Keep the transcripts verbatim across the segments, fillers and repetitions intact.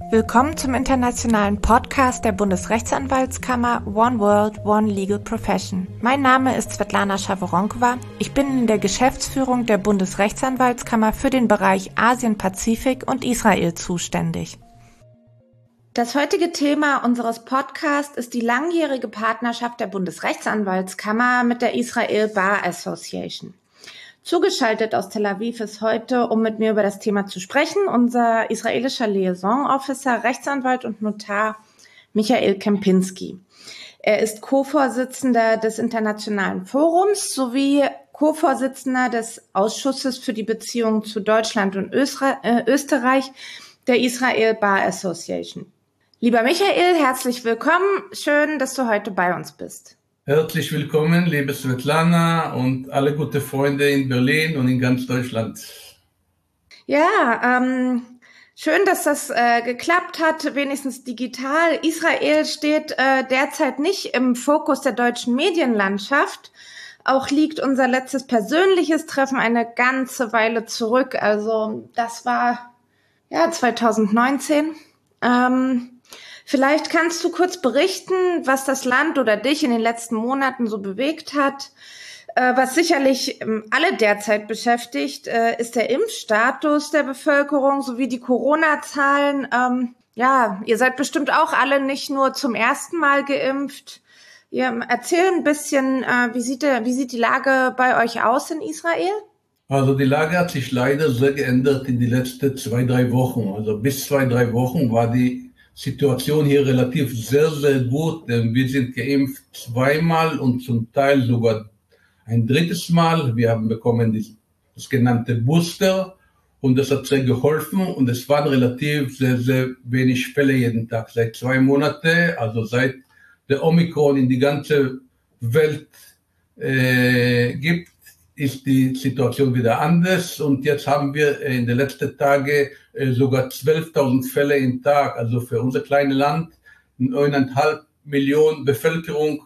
Willkommen zum internationalen Podcast der Bundesrechtsanwaltskammer One World, One Legal Profession. Mein Name ist Svetlana Schaworonkova. Ich bin in der Geschäftsführung der Bundesrechtsanwaltskammer für den Bereich Asien-Pazifik und Israel zuständig. Das heutige Thema unseres Podcasts ist die langjährige Partnerschaft der Bundesrechtsanwaltskammer mit der Israel Bar Association. Zugeschaltet aus Tel Aviv ist heute, um mit mir über das Thema zu sprechen, unser israelischer Liaison Officer, Rechtsanwalt und Notar Michael Kempinski. Er ist Co-Vorsitzender des Internationalen Forums sowie Co-Vorsitzender des Ausschusses für die Beziehungen zu Deutschland und Österreich der Israel Bar Association. Lieber Michael, herzlich willkommen. Schön, dass du heute bei uns bist. Herzlich willkommen, liebe Svetlana und alle gute Freunde in Berlin und in ganz Deutschland. Ja, ähm, schön, dass das äh, geklappt hat, wenigstens digital. Israel steht äh, derzeit nicht im Fokus der deutschen Medienlandschaft. Auch liegt unser letztes persönliches Treffen eine ganze Weile zurück. Also das war ja zwanzig neunzehn. Ähm, Vielleicht kannst du kurz berichten, was das Land oder dich in den letzten Monaten so bewegt hat. Äh, was sicherlich ähm, alle derzeit beschäftigt, äh, ist der Impfstatus der Bevölkerung sowie die Corona-Zahlen. Ähm, ja, ihr seid bestimmt auch alle nicht nur zum ersten Mal geimpft. Ja, erzähl ein bisschen, äh, wie sieht der, wie sieht die Lage bei euch aus in Israel? Also die Lage hat sich leider sehr geändert in die letzten zwei, drei Wochen. Also bis zwei, drei Wochen war die Situation hier relativ sehr, sehr gut, denn wir sind geimpft zweimal und zum Teil sogar ein drittes Mal. Wir haben bekommen das, das genannte Booster und das hat sehr geholfen und es waren relativ sehr, sehr wenig Fälle jeden Tag. Seit zwei Monaten, also seit der Omikron in die ganze Welt äh, gibt, ist die Situation wieder anders und jetzt haben wir in den letzten Tagen sogar zwölftausend Fälle im Tag, also für unser kleines Land, neuneinhalb Millionen Bevölkerung,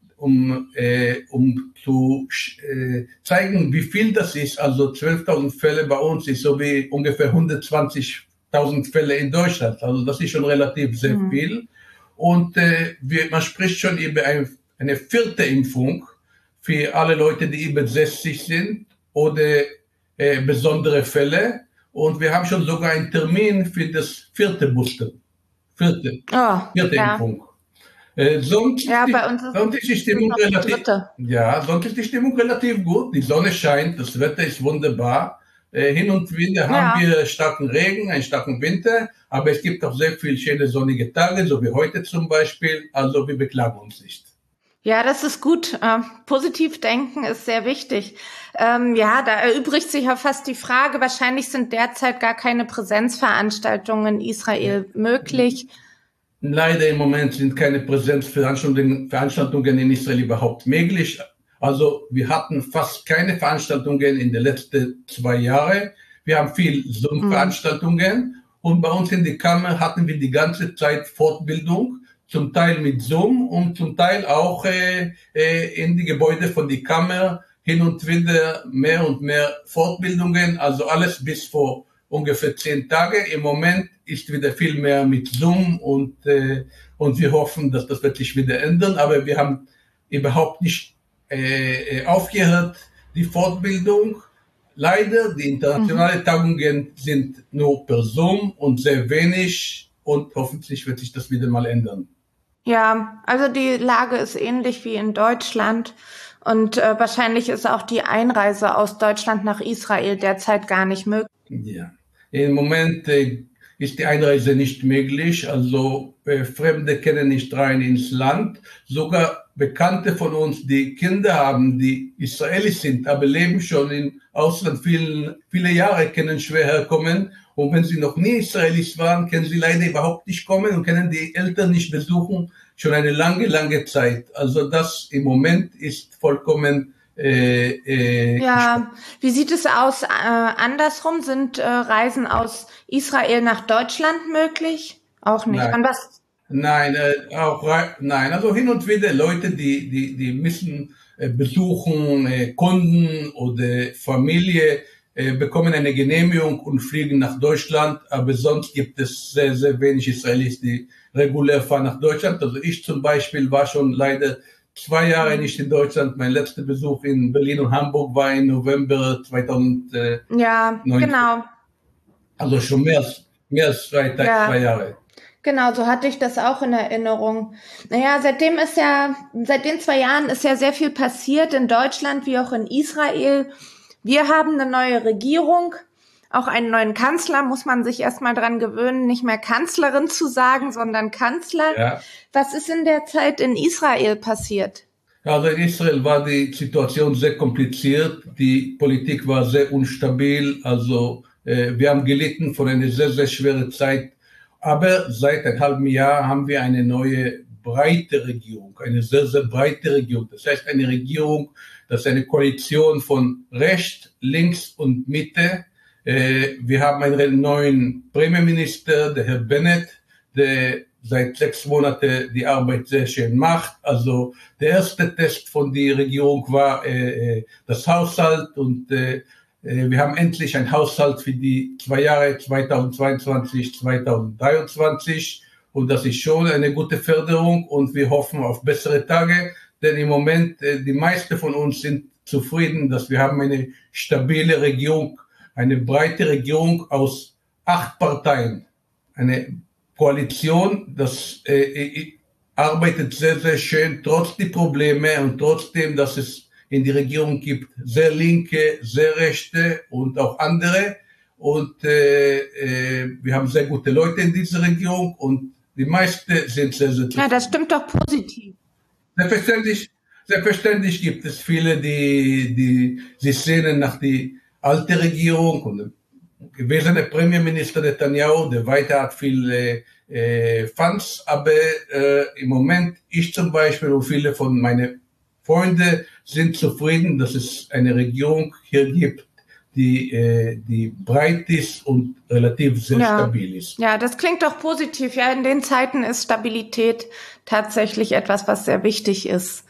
um, äh, um zu äh, zeigen, wie viel das ist. Also zwölftausend Fälle bei uns ist so wie ungefähr hundertzwanzigtausend Fälle in Deutschland. Also das ist schon relativ sehr mhm. viel. Und äh, wir, man spricht schon über ein, eine vierte Impfung für alle Leute, die über sechzig sind oder äh, besondere Fälle. Und wir haben schon sogar einen Termin für das vierte Booster, vierte, oh, vierte ja. Impfung. Äh, sonst, ja, ist bei die, uns ist sonst ist die Stimmung relativ, ja, sonst ist die Stimmung relativ gut. Die Sonne scheint, das Wetter ist wunderbar. Äh, hin und wieder ja. haben wir starken Regen, einen starken Winter, aber es gibt auch sehr viele schöne sonnige Tage, so wie heute zum Beispiel. Also wir beklagen uns nicht. Ja, das ist gut. Äh, positiv denken ist sehr wichtig. Ähm, ja, da erübrigt sich ja fast die Frage, wahrscheinlich sind derzeit gar keine Präsenzveranstaltungen in Israel möglich. Leider im Moment sind keine Präsenzveranstaltungen Veranstaltungen in Israel überhaupt möglich. Also wir hatten fast keine Veranstaltungen in den letzten zwei Jahren. Wir haben viel Zoom-Veranstaltungen mhm. und bei uns in der Kammer hatten wir die ganze Zeit Fortbildung. Zum Teil mit Zoom und zum Teil auch äh, äh, in die Gebäude von der Kammer hin und wieder mehr und mehr Fortbildungen, also alles bis vor ungefähr zehn Tagen. Im Moment ist wieder viel mehr mit Zoom und, äh, und wir hoffen, dass das wird sich wieder ändern, aber wir haben überhaupt nicht äh, aufgehört, die Fortbildung. Leider, die internationalen mhm. Tagungen sind nur per Zoom und sehr wenig und hoffentlich wird sich das wieder mal ändern. Ja, also die Lage ist ähnlich wie in Deutschland und äh, wahrscheinlich ist auch die Einreise aus Deutschland nach Israel derzeit gar nicht möglich. Ja, im Moment äh, ist die Einreise nicht möglich, also äh, Fremde können nicht rein ins Land. Sogar Bekannte von uns, die Kinder haben, die Israelis sind, aber leben schon im Ausland viele, viele Jahre, können schwer herkommen. Und wenn sie noch nie Israelis waren, können sie leider überhaupt nicht kommen und können die Eltern nicht besuchen, schon eine lange, lange Zeit. Also das im Moment ist vollkommen äh, äh, ja, wie sieht es aus? Äh, andersrum, sind äh, Reisen aus Israel nach Deutschland möglich? Auch nicht. Nein. An was? Nein, äh, auch nein. Also hin und wieder Leute, die die die müssen äh, besuchen, äh, Kunden oder Familie. äh, bekommen eine Genehmigung und fliegen nach Deutschland, aber sonst gibt es sehr, sehr wenig Israelis, die regulär fahren nach Deutschland. Also ich zum Beispiel war schon leider zwei Jahre nicht in Deutschland. Mein letzter Besuch in Berlin und Hamburg war im November zweitausendneunzehn. Ja, genau. Also schon mehr als, mehr als zwei, ja. zwei Jahre. Genau, so hatte ich das auch in Erinnerung. Naja, seitdem ist ja, seit den zwei Jahren ist ja sehr viel passiert in Deutschland wie auch in Israel. Wir haben eine neue Regierung, auch einen neuen Kanzler, muss man sich erstmal dran gewöhnen, nicht mehr Kanzlerin zu sagen, sondern Kanzler. Ja. Was ist in der Zeit in Israel passiert? Also in Israel war die Situation sehr kompliziert, die Politik war sehr unstabil, also äh, wir haben gelitten von einer sehr, sehr schweren Zeit. Aber seit einem halben Jahr haben wir eine neue breite Regierung, eine sehr, sehr breite Regierung. Das heißt eine Regierung, das ist eine Koalition von Rechts, Links und Mitte. Wir haben einen neuen Premierminister, der Herr Bennett, der seit sechs Monaten die Arbeit sehr schön macht. Also der erste Test von der Regierung war das Haushalt und wir haben endlich einen Haushalt für die zwei Jahre zweitausendzweiundzwanzig, zweitausenddreiundzwanzig und das ist schon eine gute Förderung und wir hoffen auf bessere Tage, denn im Moment die meisten von uns sind zufrieden, dass wir haben eine stabile Regierung, eine breite Regierung aus acht Parteien, eine Koalition, das äh, arbeitet sehr, sehr schön, trotz die Probleme und trotzdem, dass es in die Regierung gibt, sehr linke, sehr rechte und auch andere. Und äh, äh, wir haben sehr gute Leute in dieser Regierung und die meisten sind sehr, sehr zufrieden. Ja, das stimmt doch positiv. Selbstverständlich, selbstverständlich gibt es viele, die, die sich sehnen nach die alte Regierung und der gewesene Premierminister Netanyahu, der weiter hat viele äh, Fans, aber äh, im Moment, ich zum Beispiel und viele von meinen Freunde sind zufrieden, dass es eine Regierung hier gibt, die, äh, die breit ist und relativ sehr ja. stabil ist. Ja, das klingt doch positiv. Ja, in den Zeiten ist Stabilität tatsächlich etwas, was sehr wichtig ist.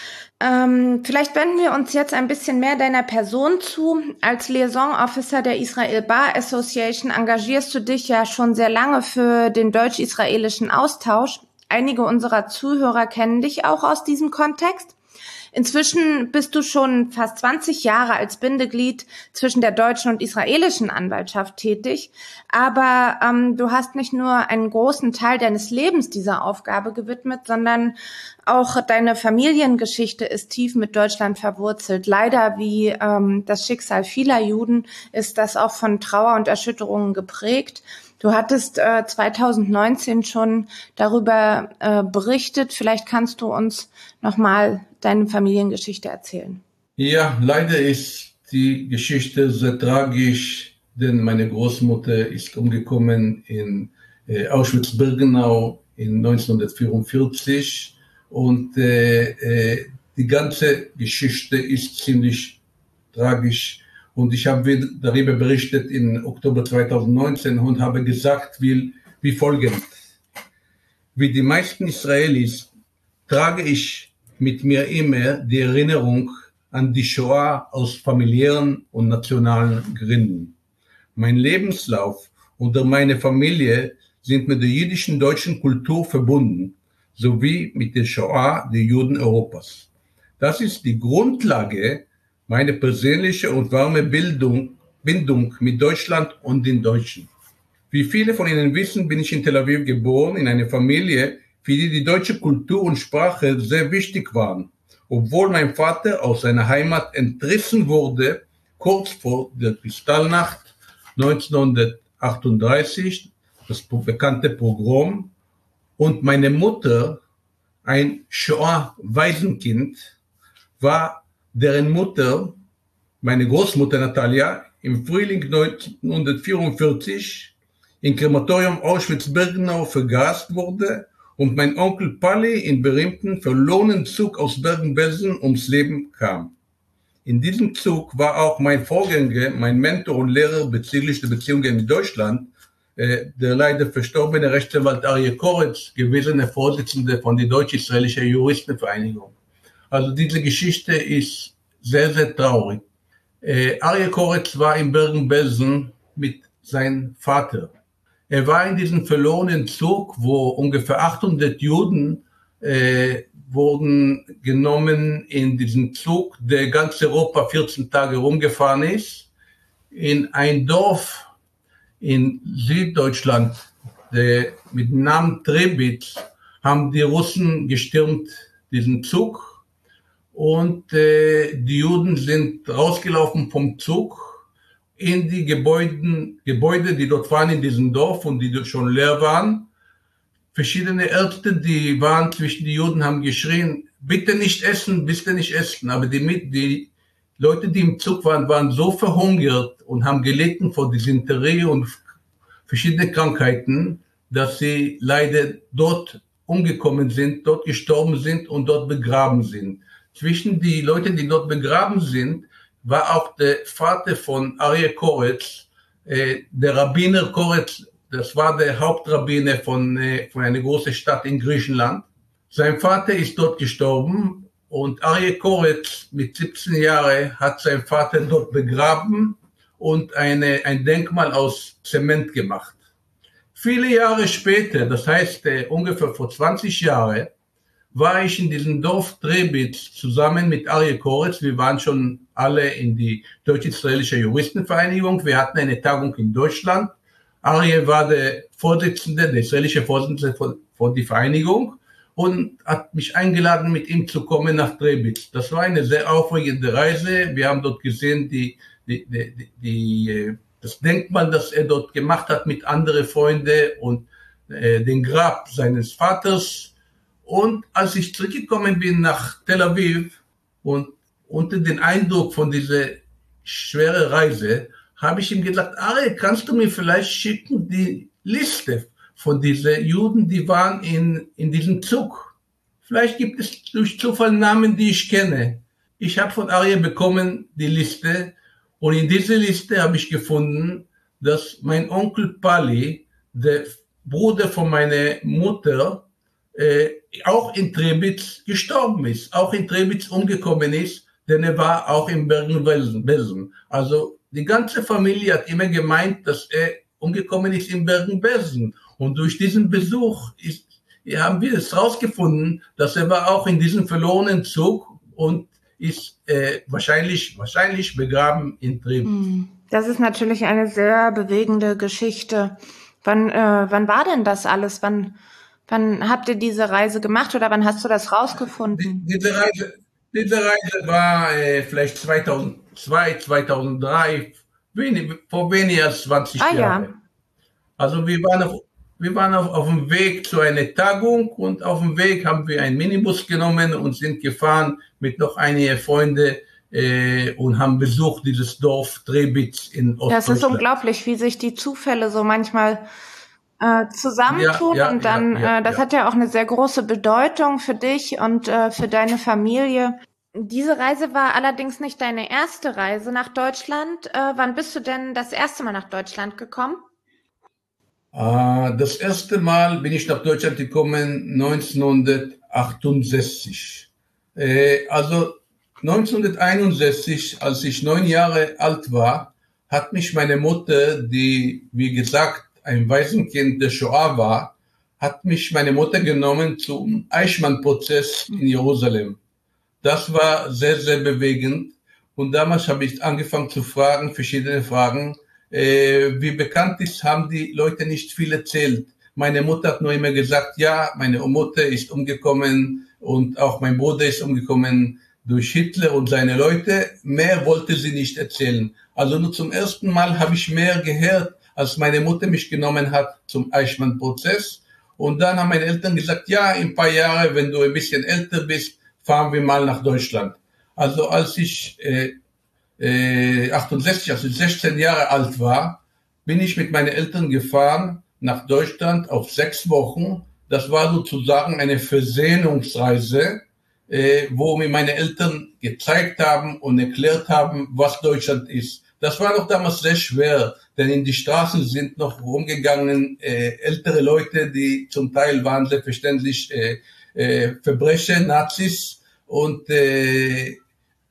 Ähm, vielleicht wenden wir uns jetzt ein bisschen mehr deiner Person zu. Als Liaison Officer der Israel Bar Association engagierst du dich ja schon sehr lange für den deutsch-israelischen Austausch. Einige unserer Zuhörer kennen dich auch aus diesem Kontext. Inzwischen bist du schon fast zwanzig Jahre als Bindeglied zwischen der deutschen und israelischen Anwaltschaft tätig. Aber ähm, du hast nicht nur einen großen Teil deines Lebens dieser Aufgabe gewidmet, sondern auch deine Familiengeschichte ist tief mit Deutschland verwurzelt. Leider, wie ähm, das Schicksal vieler Juden, ist das auch von Trauer und Erschütterungen geprägt. Du hattest äh, zweitausendneunzehn schon darüber äh, berichtet. Vielleicht kannst du uns nochmal deine Familiengeschichte erzählen. Ja, leider ist die Geschichte sehr tragisch, denn meine Großmutter ist umgekommen in äh, Auschwitz-Birkenau in neunzehnhundertvierundvierzig und äh, äh, die ganze Geschichte ist ziemlich tragisch. Und ich habe darüber berichtet in Oktober zweitausendneunzehn und habe gesagt, wie, wie folgend. Wie die meisten Israelis trage ich mit mir immer die Erinnerung an die Shoah aus familiären und nationalen Gründen. Mein Lebenslauf und meine Familie sind mit der jüdischen deutschen Kultur verbunden, sowie mit der Shoah der Juden Europas. Das ist die Grundlage meine persönliche und warme Bildung, Bindung mit Deutschland und den Deutschen. Wie viele von Ihnen wissen, bin ich in Tel Aviv geboren, in einer Familie, für die die deutsche Kultur und Sprache sehr wichtig waren, obwohl mein Vater aus seiner Heimat entrissen wurde, kurz vor der Kristallnacht neunzehnhundertachtunddreißig, das bekannte Pogrom, und meine Mutter, ein Shoah-Waisenkind, war deren Mutter, meine Großmutter Natalia, im Frühling neunzehnhundertvierundvierzig im Krematorium Auschwitz-Birkenau vergast wurde und mein Onkel Palli im berühmten verlorenen Zug aus Bergen-Belsen ums Leben kam. In diesem Zug war auch mein Vorgänger, mein Mentor und Lehrer bezüglich der Beziehungen mit Deutschland, äh, der leider verstorbene Rechtsanwalt Aryeh Koretz, gewesene Vorsitzende von der Deutsch-Israelischen Juristenvereinigung. Also diese Geschichte ist sehr, sehr traurig. Äh, Aryeh Koretz war in Bergen-Belsen mit seinem Vater. Er war in diesem verlorenen Zug, wo ungefähr achthundert Juden äh, wurden genommen in diesen Zug, der ganz Europa vierzehn Tage rumgefahren ist, in ein Dorf in Süddeutschland, der mit dem Namen Trebitz, haben die Russen gestürmt diesen Zug. Und äh, die Juden sind rausgelaufen vom Zug in die Gebäuden, Gebäude, die dort waren in diesem Dorf und die dort schon leer waren. Verschiedene Ärzte, die waren zwischen die Juden, haben geschrien, bitte nicht essen, bitte nicht essen. Aber die, die Leute, die im Zug waren, waren so verhungert und haben gelitten vor Dysenterie und verschiedene Krankheiten, dass sie leider dort umgekommen sind, dort gestorben sind und dort begraben sind. Zwischen die Leute, die dort begraben sind, war auch der Vater von Aryeh Koretz, äh, der Rabbiner Koretz, das war der Hauptrabbiner von, äh, von einer großen Stadt in Griechenland. Sein Vater ist dort gestorben und Aryeh Koretz mit siebzehn Jahren hat sein Vater dort begraben und eine, ein Denkmal aus Zement gemacht. Viele Jahre später, das heißt äh, ungefähr vor zwanzig Jahren, war ich in diesem Dorf Trebitz zusammen mit Aryeh Koretz. Wir waren schon alle in die Deutsch-Israelische Juristenvereinigung. Wir hatten eine Tagung in Deutschland. Aryeh war der Vorsitzende, der israelische Vorsitzende von, von die Vereinigung und hat mich eingeladen, mit ihm zu kommen nach Trebitz. Das war eine sehr aufregende Reise. Wir haben dort gesehen, die, die, die, die, die, das Denkmal, das er dort gemacht hat mit anderen Freunden und äh, den Grab seines Vaters. Und als ich zurückgekommen bin nach Tel Aviv und unter den Eindruck von dieser schweren Reise, habe ich ihm gesagt, Aryeh, kannst du mir vielleicht schicken die Liste von diesen Juden, die waren in, in diesem Zug. Vielleicht gibt es durch Zufall Namen, die ich kenne. Ich habe von Aryeh bekommen die Liste und in dieser Liste habe ich gefunden, dass mein Onkel Pali, der Bruder von meiner Mutter, äh, auch in Trebitz gestorben ist, auch in Trebitz umgekommen ist, denn er war auch in Bergen-Belsen. Also die ganze Familie hat immer gemeint, dass er umgekommen ist in Bergen-Belsen. Und durch diesen Besuch ist, haben wir es rausgefunden, dass er war auch in diesem verlorenen Zug und ist äh, wahrscheinlich, wahrscheinlich begraben in Trebitz. Das ist natürlich eine sehr bewegende Geschichte. Wann, äh, wann war denn das alles? Wann, wann habt ihr diese Reise gemacht oder wann hast du das rausgefunden? Die, diese Reise, diese Reise war äh, vielleicht zweitausendzwei, zweitausenddrei, wenig, vor weniger als zwanzig ah, Jahren. Ja. Also wir waren, auf, wir waren auf, auf dem Weg zu einer Tagung und auf dem Weg haben wir einen Minibus genommen und sind gefahren mit noch einigen Freunden äh, und haben besucht dieses Dorf Trebitz in Ostdeutschland. Das ist unglaublich, wie sich die Zufälle so manchmal äh, zusammentun ja, ja, und dann, ja, ja, äh, das ja. hat ja auch eine sehr große Bedeutung für dich und äh, für deine Familie. Diese Reise war allerdings nicht deine erste Reise nach Deutschland. Äh, wann bist du denn das erste Mal nach Deutschland gekommen? Das erste Mal bin ich nach Deutschland gekommen neunzehnhundertachtundsechzig. Also neunzehnhunderteinundsechzig, als ich neun Jahre alt war, hat mich meine Mutter, die, wie gesagt, ein Waisenkind der Shoah war, hat mich meine Mutter genommen zum Eichmann-Prozess in Jerusalem. Das war sehr, sehr bewegend. Und damals habe ich angefangen zu fragen, verschiedene Fragen. Äh, wie bekannt ist, haben die Leute nicht viel erzählt. Meine Mutter hat nur immer gesagt, ja, meine Mutter ist umgekommen und auch mein Bruder ist umgekommen durch Hitler und seine Leute. Mehr wollte sie nicht erzählen. Also nur zum ersten Mal habe ich mehr gehört, als meine Mutter mich genommen hat zum Eichmann-Prozess. Und dann haben meine Eltern gesagt, ja, in ein paar Jahren, wenn du ein bisschen älter bist, fahren wir mal nach Deutschland. Also als ich äh, äh, achtundsechzig, als ich sechzehn Jahre alt war, bin ich mit meinen Eltern gefahren nach Deutschland auf sechs Wochen. Das war sozusagen eine Versöhnungsreise, äh, wo mir meine Eltern gezeigt haben und erklärt haben, was Deutschland ist. Das war noch damals sehr schwer, denn in die Straßen sind noch rumgegangen äh, ältere Leute, die zum Teil waren selbstverständlich äh, äh, Verbrecher, Nazis und äh,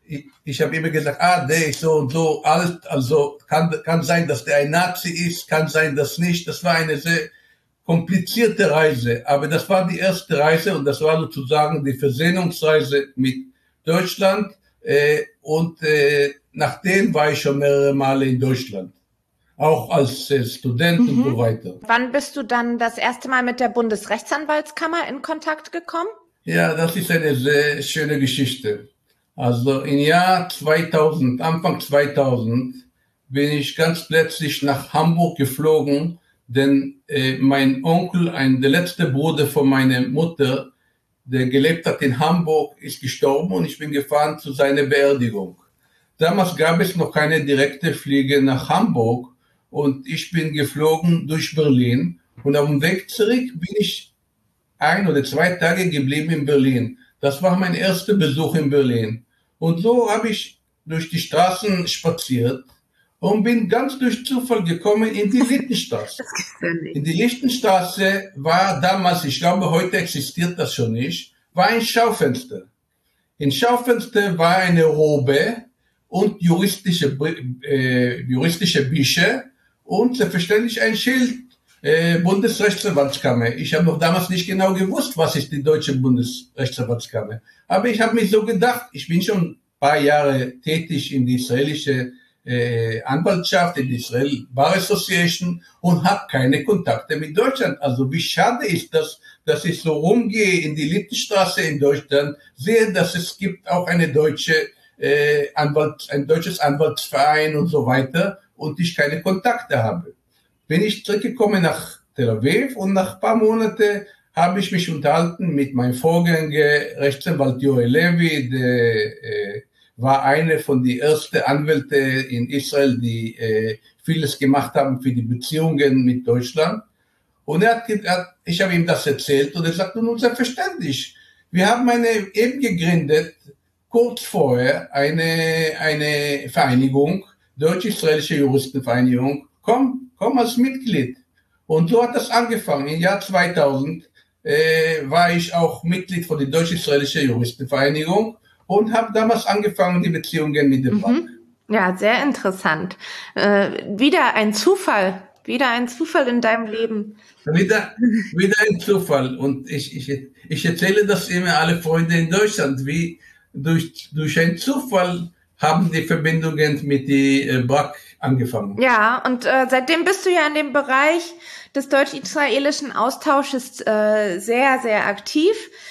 ich, ich habe immer gesagt, ah, der ist so und so alt, also kann, kann sein, dass der ein Nazi ist, kann sein, dass nicht. Das war eine sehr komplizierte Reise, aber das war die erste Reise und das war sozusagen die Versöhnungsreise mit Deutschland äh, und äh, nachdem war ich schon mehrere Male in Deutschland, auch als äh, Student mhm. und so weiter. Wann bist du dann das erste Mal mit der Bundesrechtsanwaltskammer in Kontakt gekommen? Ja, das ist eine sehr schöne Geschichte. Also im Jahr zweitausend, Anfang zweitausend, bin ich ganz plötzlich nach Hamburg geflogen, denn äh, mein Onkel, ein, der letzte Bruder von meiner Mutter, der gelebt hat in Hamburg, ist gestorben und ich bin gefahren zu seiner Beerdigung. Damals gab es noch keine direkte Fliege nach Hamburg und ich bin geflogen durch Berlin und auf dem Weg zurück bin ich ein oder zwei Tage geblieben in Berlin. Das war mein erster Besuch in Berlin. Und so habe ich durch die Straßen spaziert und bin ganz durch Zufall gekommen in die Lichtenstraße. In die Lichtenstraße war damals, ich glaube, heute existiert das schon nicht, war ein Schaufenster. Im Schaufenster war eine Robe und juristische, äh, juristische Bücher und selbstverständlich ein Schild, äh, Bundesrechtsanwaltskammer. Ich habe noch damals nicht genau gewusst, was ist die deutsche Bundesrechtsanwaltskammer. Aber ich habe mir so gedacht, ich bin schon ein paar Jahre tätig in die israelische äh, Anwaltschaft, in die Israel Bar Association und habe keine Kontakte mit Deutschland. Also wie schade ist das, dass ich so rumgehe in die Lichtenstraße in Deutschland, sehe, dass es gibt auch eine deutsche äh, Anwalt, ein deutsches Anwaltsverein und so weiter und ich keine Kontakte habe. Bin ich zurückgekommen nach Tel Aviv und nach ein paar Monaten habe ich mich unterhalten mit meinem Vorgänger, Rechtsanwalt Joel Levi, der äh, war eine von den ersten Anwälten in Israel, die äh, vieles gemacht haben für die Beziehungen mit Deutschland. Und er hat, er, ich habe ihm das erzählt und er sagte, nun selbstverständlich, wir haben eine eben gegründet, kurz vorher, eine, eine Vereinigung, Deutsch-Israelische Juristenvereinigung, komm, komm als Mitglied. Und so hat das angefangen. Im Jahr zweitausend äh, war ich auch Mitglied von der Deutsch-Israelischen Juristenvereinigung und habe damals angefangen, die Beziehungen mit dem Bank. Mhm. Ja, sehr interessant. Äh, wieder ein Zufall, wieder ein Zufall in deinem Leben. Wieder, wieder ein Zufall. Und ich, ich, ich erzähle das immer alle Freunde in Deutschland, wie durch, durch einen Zufall haben die Verbindungen mit der äh, B R A C angefangen. Ja, und äh, seitdem bist du ja in dem Bereich des deutsch-israelischen Austausches äh, sehr, sehr aktiv.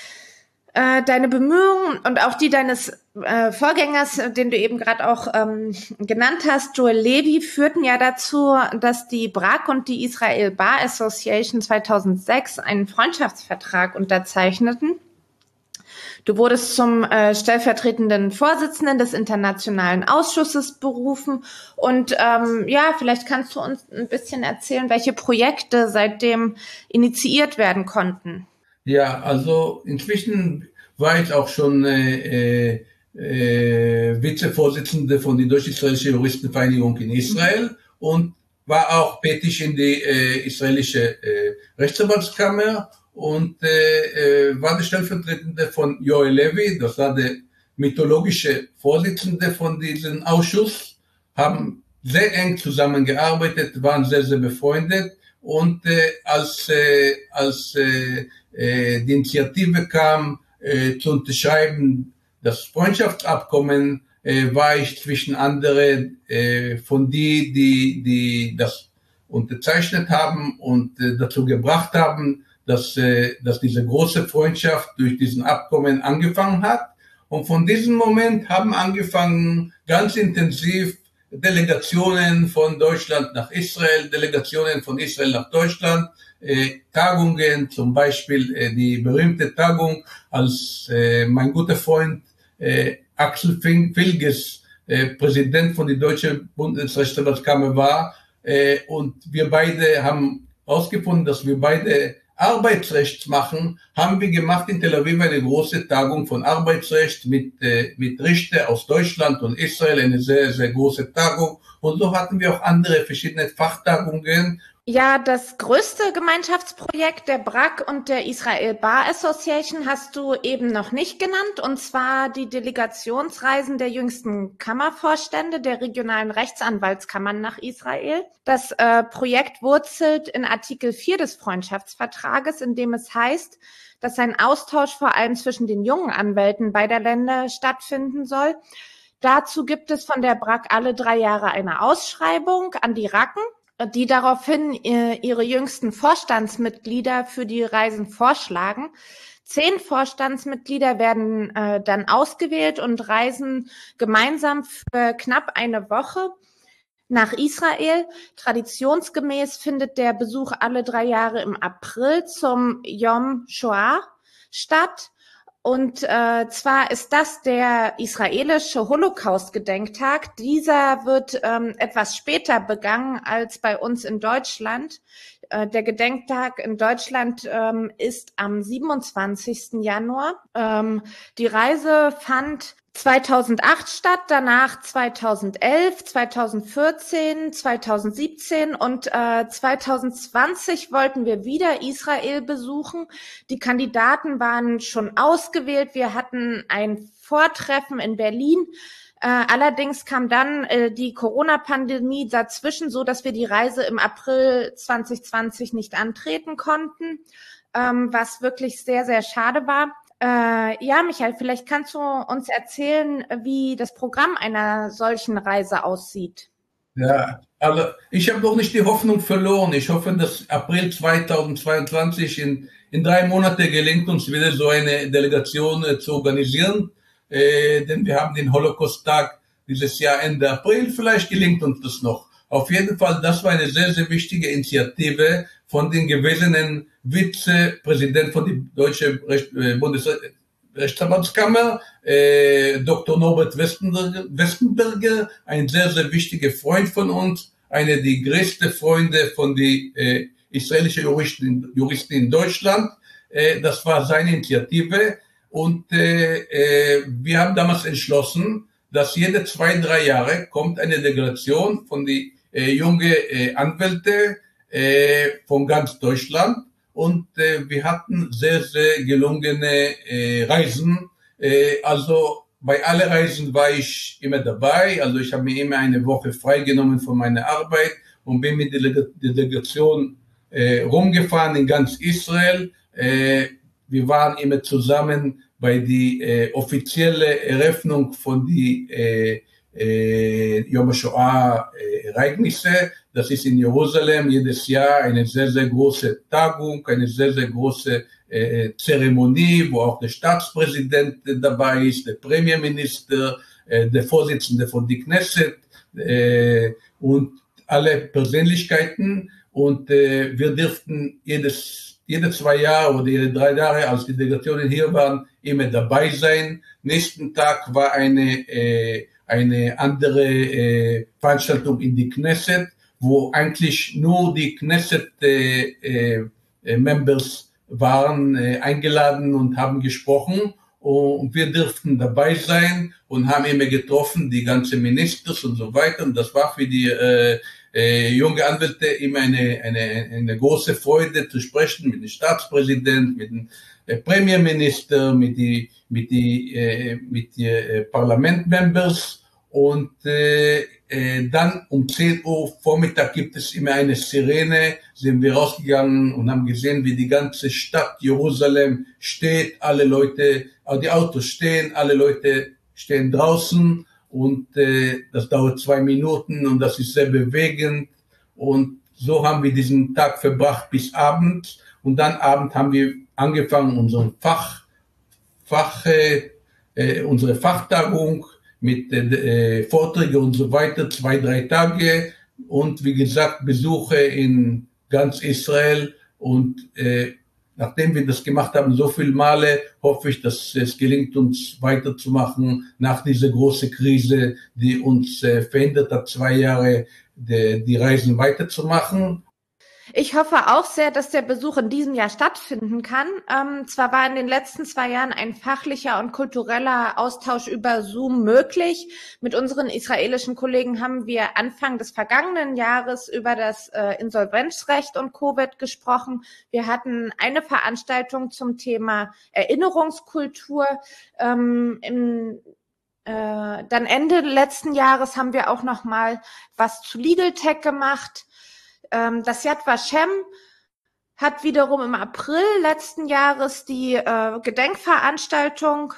Äh, deine Bemühungen und auch die deines äh, Vorgängers, den du eben gerade auch ähm, genannt hast, Joel Levi, führten ja dazu, dass die B R A C und die Israel Bar Association zweitausendsechs einen Freundschaftsvertrag unterzeichneten. Du wurdest zum äh, stellvertretenden Vorsitzenden des Internationalen Ausschusses berufen und ähm, ja, vielleicht kannst du uns ein bisschen erzählen, welche Projekte seitdem initiiert werden konnten. Ja, also inzwischen war ich auch schon äh, äh, Vizevorsitzende von der Deutsch-Israelischen Juristenvereinigung in Israel mhm. und war auch tätig in die äh, israelische äh, Rechtsanwaltskammer und äh, äh, war der Stellvertretende von Joel Levi, das war der mythologische Vorsitzende von diesem Ausschuss, haben sehr eng zusammengearbeitet, waren sehr, sehr befreundet und äh, als, äh, als äh, äh, die Initiative kam, äh, zu unterschreiben, das Freundschaftsabkommen, äh, war ich zwischen anderen äh, von die, die, die das unterzeichnet haben und äh, dazu gebracht haben, dass, äh, dass diese große Freundschaft durch diesen Abkommen angefangen hat. Und von diesem Moment haben angefangen, ganz intensiv Delegationen von Deutschland nach Israel, Delegationen von Israel nach Deutschland, äh, Tagungen, zum Beispiel äh, die berühmte Tagung, als äh, mein guter Freund äh, Axel Filges äh, Präsident von der Deutschen Bundesrechtsanwaltskammer war äh, und wir beide haben herausgefunden, dass wir beide Arbeitsrecht machen, haben wir gemacht in Tel Aviv eine große Tagung von Arbeitsrecht mit, äh, mit Richter aus Deutschland und Israel, eine sehr, sehr große Tagung. Und so hatten wir auch andere verschiedene Fachtagungen. Ja, das größte Gemeinschaftsprojekt der B R A C und der Israel Bar Association hast du eben noch nicht genannt, und zwar die Delegationsreisen der jüngsten Kammervorstände der regionalen Rechtsanwaltskammern nach Israel. Das äh, Projekt wurzelt in Artikel vier des Freundschaftsvertrages, in dem es heißt, dass ein Austausch vor allem zwischen den jungen Anwälten beider Länder stattfinden soll. Dazu gibt es von der B R A C alle drei Jahre eine Ausschreibung an die Racken, die daraufhin ihre jüngsten Vorstandsmitglieder für die Reisen vorschlagen. Zehn Vorstandsmitglieder werden äh, dann ausgewählt und reisen gemeinsam für knapp eine Woche nach Israel. Traditionsgemäß findet der Besuch alle drei Jahre im April zum Yom Shoah statt. Und äh, zwar ist das der israelische Holocaust-Gedenktag. Dieser wird ähm, etwas später begangen als bei uns in Deutschland. Äh, der Gedenktag in Deutschland ähm, ist am siebenundzwanzigsten Januar. Ähm, die Reise fand zweitausendacht statt, danach zweitausendelf, zweitausendvierzehn, zweitausendsiebzehn und äh, zweitausendzwanzig wollten wir wieder Israel besuchen. Die Kandidaten waren schon ausgewählt. Wir hatten ein Vortreffen in Berlin. Äh, allerdings kam dann äh, die Corona-Pandemie dazwischen, so dass wir die Reise im April zweitausendzwanzig nicht antreten konnten, ähm, was wirklich sehr, sehr schade war. Äh, ja, Michael, vielleicht kannst du uns erzählen, wie das Programm einer solchen Reise aussieht. Ja, also ich habe doch nicht die Hoffnung verloren. Ich hoffe, dass April zweitausendzweiundzwanzig in, in drei Monate gelingt, uns wieder so eine Delegation äh, zu organisieren. Äh, denn wir haben den Holocaust-Tag dieses Jahr Ende April. Vielleicht gelingt uns das noch. Auf jeden Fall, das war eine sehr, sehr wichtige Initiative von den gewesenen Vizepräsident von der Deutschen Recht, äh, Bundesrechtsanwaltskammer, äh, Doktor Norbert Westenberger, Westenberger, ein sehr, sehr wichtiger Freund von uns, einer der größten Freunde von den äh, israelischen Juristen, Juristen in Deutschland. Äh, das war seine Initiative und äh, äh, wir haben damals entschlossen, dass jede zwei, drei Jahre kommt eine Delegation von den äh, jungen äh, Anwälte äh, von ganz Deutschland. Und äh, wir hatten sehr, sehr gelungene äh, Reisen. Äh, also bei allen Reisen war ich immer dabei. Also ich habe mir immer eine Woche freigenommen von meiner Arbeit und bin mit der Delegation äh, rumgefahren in ganz Israel. Äh, wir waren immer zusammen bei die äh, offizielle Eröffnung von die äh, äh, Yom Shoah äh, Ereignisse. Das ist in Jerusalem jedes Jahr eine sehr, sehr große Tagung, eine sehr, sehr große äh, Zeremonie, wo auch der Staatspräsident dabei ist, der Premierminister, äh, der Vorsitzende von die Knesset äh, und alle Persönlichkeiten. Und äh, wir dürften jedes, jede zwei Jahre oder jede drei Jahre, als die Delegationen hier waren, immer dabei sein. Nächsten Tag war eine, äh, eine andere äh, Veranstaltung in die Knesset, wo eigentlich nur die Knesset-Members äh, äh, waren äh, eingeladen und haben gesprochen. Und wir durften dabei sein und haben immer getroffen, die ganzen Ministers und so weiter. Und das war für die äh, äh, junge Anwälte immer eine, eine, eine große Freude zu sprechen mit dem Staatspräsident, mit dem äh, Premierminister, mit die, mit die, äh, mit die äh, Parlamentmembers. Und äh, äh, dann um zehn Uhr Vormittag gibt es immer eine Sirene, sind wir rausgegangen und haben gesehen, wie die ganze Stadt Jerusalem steht, alle Leute, die Autos stehen, alle Leute stehen draußen und äh, das dauert zwei Minuten und das ist sehr bewegend und so haben wir diesen Tag verbracht bis Abend und dann Abend haben wir angefangen, unseren Fach, Fach äh, unsere Fachtagung mit äh, Vorträgen und so weiter, zwei, drei Tage und wie gesagt Besuche in ganz Israel und äh, nachdem wir das gemacht haben, so viele Male, hoffe ich, dass es gelingt, uns weiterzumachen nach dieser großen Krise, die uns äh, verhindert hat, zwei Jahre die, die Reisen weiterzumachen. Ich hoffe auch sehr, dass der Besuch in diesem Jahr stattfinden kann. Ähm, zwar war in den letzten zwei Jahren ein fachlicher und kultureller Austausch über Zoom möglich. Mit unseren israelischen Kollegen haben wir Anfang des vergangenen Jahres über das äh, Insolvenzrecht und Covid gesprochen. Wir hatten eine Veranstaltung zum Thema Erinnerungskultur. Ähm, im äh, dann Ende letzten Jahres haben wir auch noch mal was zu Legal Tech gemacht. Das Yad Vashem hat wiederum im April letzten Jahres die äh, Gedenkveranstaltung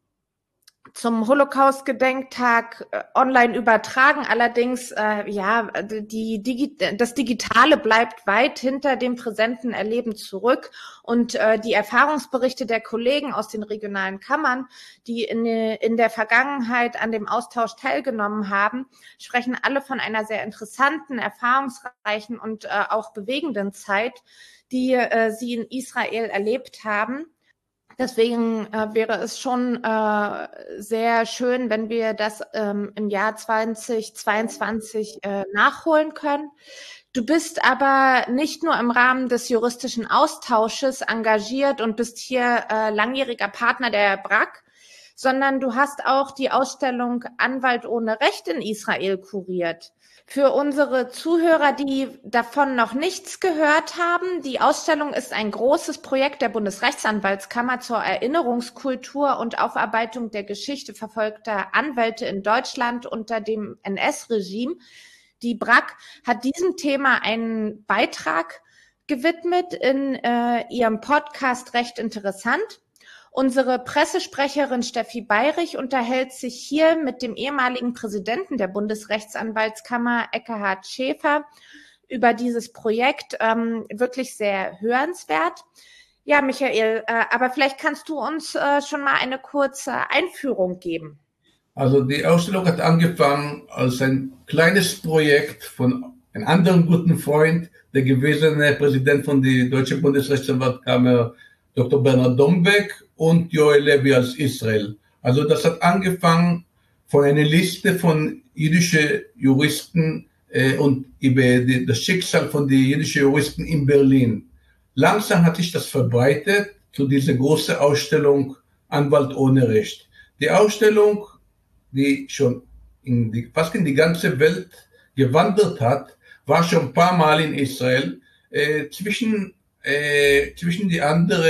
zum Holocaust-Gedenktag äh, online übertragen. Allerdings, äh, ja, die, die, das Digitale bleibt weit hinter dem präsenten Erleben zurück. Und äh, die Erfahrungsberichte der Kollegen aus den regionalen Kammern, die in, in der Vergangenheit an dem Austausch teilgenommen haben, sprechen alle von einer sehr interessanten, erfahrungsreichen und äh, auch bewegenden Zeit, die äh, sie in Israel erlebt haben. Deswegen äh, wäre es schon äh, sehr schön, wenn wir das ähm, im Jahr zweitausendzweiundzwanzig äh, nachholen können. Du bist aber nicht nur im Rahmen des juristischen Austausches engagiert und bist hier äh, langjähriger Partner der B R A C, sondern du hast auch die Ausstellung Anwalt ohne Recht in Israel kuriert. Für unsere Zuhörer, die davon noch nichts gehört haben, die Ausstellung ist ein großes Projekt der Bundesrechtsanwaltskammer zur Erinnerungskultur und Aufarbeitung der Geschichte verfolgter Anwälte in Deutschland unter dem N S-Regime. Die B R A C hat diesem Thema einen Beitrag gewidmet in äh, ihrem Podcast Recht interessant. Unsere Pressesprecherin Steffi Bayrich unterhält sich hier mit dem ehemaligen Präsidenten der Bundesrechtsanwaltskammer, Ekkehard Schäfer, über dieses Projekt. Ähm, wirklich sehr hörenswert. Ja, Michael, äh, aber vielleicht kannst du uns äh, schon mal eine kurze Einführung geben. Also die Ausstellung hat angefangen als ein kleines Projekt von einem anderen guten Freund, der gewesene Präsident von der Deutschen Bundesrechtsanwaltskammer, Doktor Bernhard Dombeck, und Joel Levi als Israel. Also das hat angefangen von einer Liste von jüdischen Juristen äh, und über die, das Schicksal von den jüdischen Juristen in Berlin. Langsam hat sich das verbreitet zu dieser großen Ausstellung Anwalt ohne Recht. Die Ausstellung, die schon in die, fast in die ganze Welt gewandert hat, war schon ein paar Mal in Israel. Äh, zwischen, äh, zwischen die anderen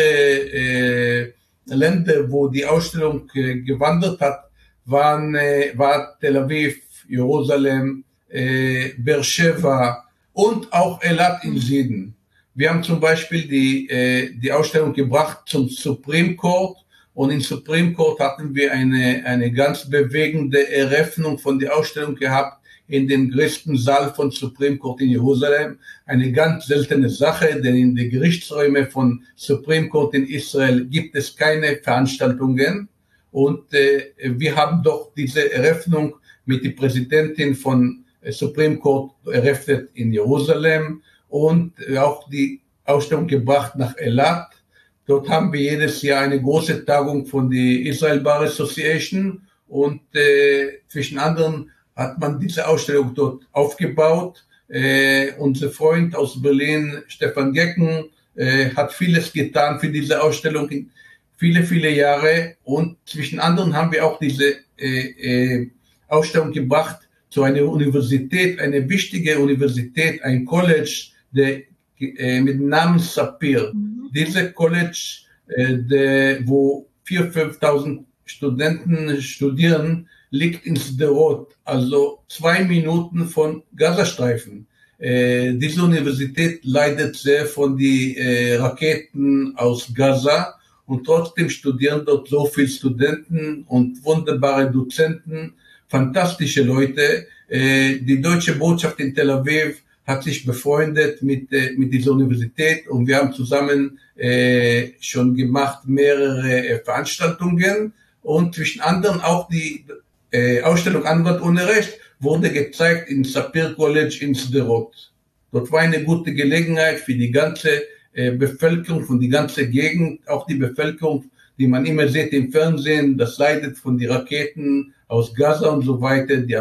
äh, Länder, wo die Ausstellung äh, gewandert hat, waren, äh, war Tel Aviv, Jerusalem, äh, Beersheba und auch Elat im Süden. Wir haben zum Beispiel die, äh, die Ausstellung gebracht zum Supreme Court, und im Supreme Court hatten wir eine, eine ganz bewegende Eröffnung von der Ausstellung gehabt in den größten Saal von Supreme Court in Jerusalem. Eine ganz seltene Sache, denn in den Gerichtsräumen von Supreme Court in Israel gibt es keine Veranstaltungen. Und äh, wir haben doch diese Eröffnung mit der Präsidentin von äh, Supreme Court eröffnet in Jerusalem und äh, auch die Ausstellung gebracht nach Elat. Dort haben wir jedes Jahr eine große Tagung von der Israel Bar Association, und äh, zwischen anderen hat man diese Ausstellung dort aufgebaut. Äh, unser Freund aus Berlin, Stefan Gecken, äh, hat vieles getan für diese Ausstellung, viele, viele Jahre. Und zwischen anderen haben wir auch diese äh, äh, Ausstellung gebracht zu einer Universität, eine wichtige Universität, ein College, der, äh, mit dem Namen Sapir. Mhm. Diese College, äh, der, wo viertausend, fünftausend Studenten studieren, liegt in Sderot, also zwei Minuten von Gazastreifen. Äh, diese Universität leidet sehr von den äh, Raketen aus Gaza, und trotzdem studieren dort so viele Studenten und wunderbare Dozenten, fantastische Leute. Äh, die deutsche Botschaft in Tel Aviv hat sich befreundet mit, äh, mit dieser Universität, und wir haben zusammen äh, schon gemacht mehrere äh, Veranstaltungen, und zwischen anderem auch die äh, Ausstellung Anwalt ohne Recht wurde gezeigt in Sapir College in Sderot. Dort war eine gute Gelegenheit für die ganze äh, Bevölkerung von die ganze Gegend, auch die Bevölkerung, die man immer sieht im Fernsehen, das leidet von den Raketen aus Gaza und so weiter, die haben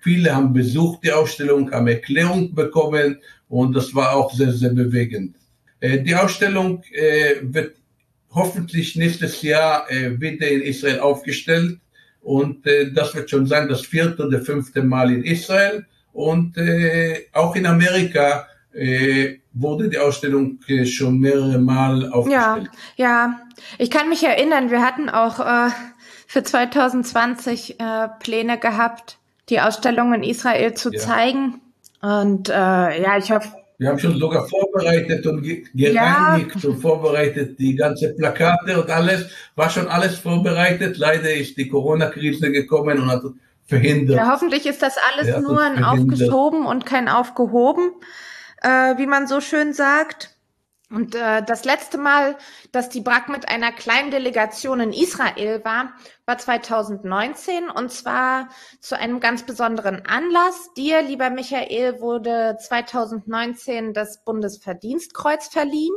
Viele haben besucht die Ausstellung, haben Erklärung bekommen und das war auch sehr, sehr bewegend. Die Ausstellung wird hoffentlich nächstes Jahr wieder in Israel aufgestellt und das wird schon sein, das vierte oder fünfte Mal in Israel und auch in Amerika wurde die Ausstellung schon mehrere Mal aufgestellt. Ja, ja. Ich kann mich erinnern, wir hatten auch äh, für zwanzig zwanzig äh, Pläne gehabt, die Ausstellung in Israel zu ja. zeigen. Und äh, ja, ich hoffe... Wir haben schon sogar vorbereitet und gereinigt ja. und vorbereitet, die ganze Plakate und alles, war schon alles vorbereitet. Leider ist die Corona-Krise gekommen und hat verhindert. Ja, hoffentlich ist das alles ja, nur ein aufgeschoben und kein aufgehoben, äh, wie man so schön sagt. Und äh, das letzte Mal, dass die B R A C mit einer kleinen Delegation in Israel war, war zwanzig neunzehn und zwar zu einem ganz besonderen Anlass. Dir, lieber Michael, wurde zwanzig neunzehn das Bundesverdienstkreuz verliehen.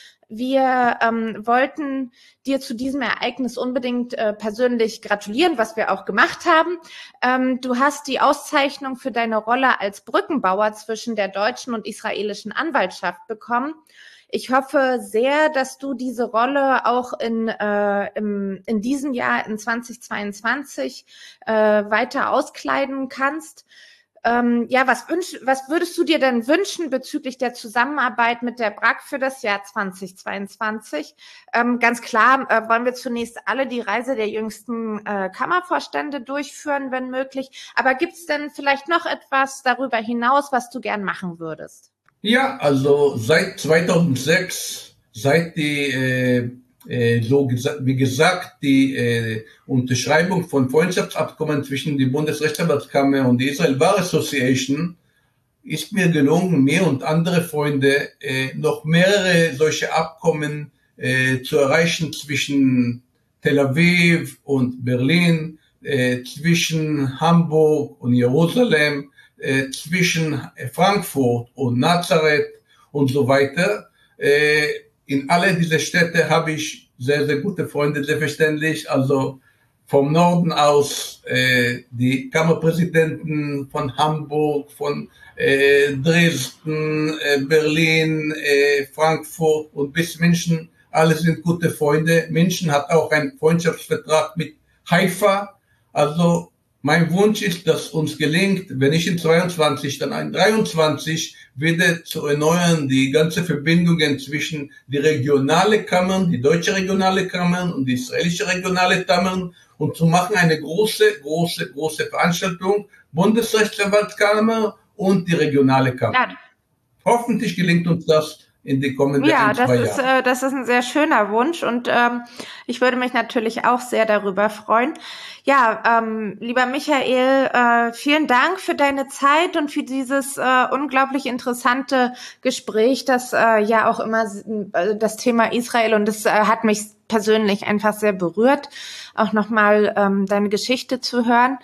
Wir ähm, wollten dir zu diesem Ereignis unbedingt äh, persönlich gratulieren, was wir auch gemacht haben. Ähm, du hast die Auszeichnung für deine Rolle als Brückenbauer zwischen der deutschen und israelischen Anwaltschaft bekommen. Ich hoffe sehr, dass du diese Rolle auch in, äh, im, in diesem Jahr, in zwanzig zweiundzwanzig, äh, weiter auskleiden kannst. Ähm, ja, was, wünsch, was würdest du dir denn wünschen bezüglich der Zusammenarbeit mit der B R A C für das Jahr zwanzig zweiundzwanzig? Ähm, ganz klar äh, wollen wir zunächst alle die Reise der jüngsten äh, Kammervorstände durchführen, wenn möglich. Aber gibt es denn vielleicht noch etwas darüber hinaus, was du gern machen würdest? Ja, also seit zweitausendsechs, seit die, äh, äh, so gesa- wie gesagt, die äh, Unterschreibung von Freundschaftsabkommen zwischen die Bundesrechtsanwaltskammer und die Israel Bar Association, ist mir gelungen, mir und andere Freunde äh, noch mehrere solche Abkommen äh, zu erreichen zwischen Tel Aviv und Berlin, äh, zwischen Hamburg und Jerusalem, Äh, zwischen Frankfurt und Nazareth und so weiter. Äh, in alle diese Städte habe ich sehr, sehr gute Freunde, selbstverständlich. Also vom Norden aus äh, die Kammerpräsidenten von Hamburg, von äh, Dresden, äh, Berlin, äh, Frankfurt und bis München. Alle sind gute Freunde. München hat auch einen Freundschaftsvertrag mit Haifa. Also mein Wunsch ist, dass uns gelingt, wenn nicht in zweiundzwanzig, dann in dreiundzwanzig wieder zu erneuern, die ganze Verbindungen zwischen die regionale Kammern, die deutsche regionale Kammern und die israelische regionale Kammern und zu machen eine große, große, große Veranstaltung, Bundesrechtsanwaltskammer und die regionale Kammer. Ja. Hoffentlich gelingt uns das in die kommenden ja, zwei Jahren. Ja, das ist, äh, das ist ein sehr schöner Wunsch und ähm, ich würde mich natürlich auch sehr darüber freuen. Ja, ähm, lieber Michael, äh, vielen Dank für deine Zeit und für dieses äh, unglaublich interessante Gespräch, das äh, ja auch immer äh, das Thema Israel und das äh, hat mich persönlich einfach sehr berührt, auch nochmal ähm, deine Geschichte zu hören.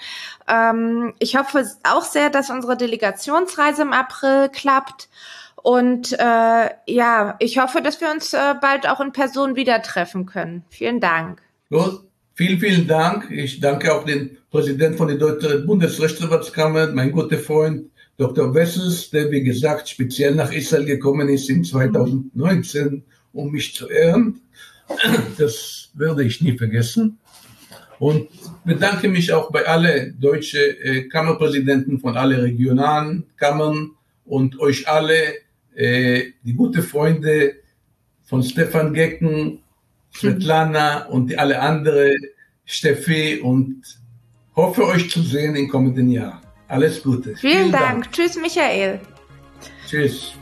Ähm, ich hoffe auch sehr, dass unsere Delegationsreise im April klappt. Und äh, ja, ich hoffe, dass wir uns äh, bald auch in Person wieder treffen können. Vielen Dank. Gut, vielen, vielen Dank. Ich danke auch dem Präsidenten von der Deutschen Bundesrechtsanwaltskammer, mein guter Freund Doktor Wessels, der, wie gesagt, speziell nach Israel gekommen ist in zwanzig neunzehn, um mich zu ehren. Das werde ich nie vergessen. Und bedanke mich auch bei allen deutschen äh, Kammerpräsidenten von allen regionalen Kammern und euch alle, äh, die gute Freunde von Stefan Gecken, Svetlana und die alle anderen, Steffi, und hoffe euch zu sehen im kommenden Jahr. Alles Gute. Vielen, Vielen Dank. Dank. Tschüss, Michael. Tschüss.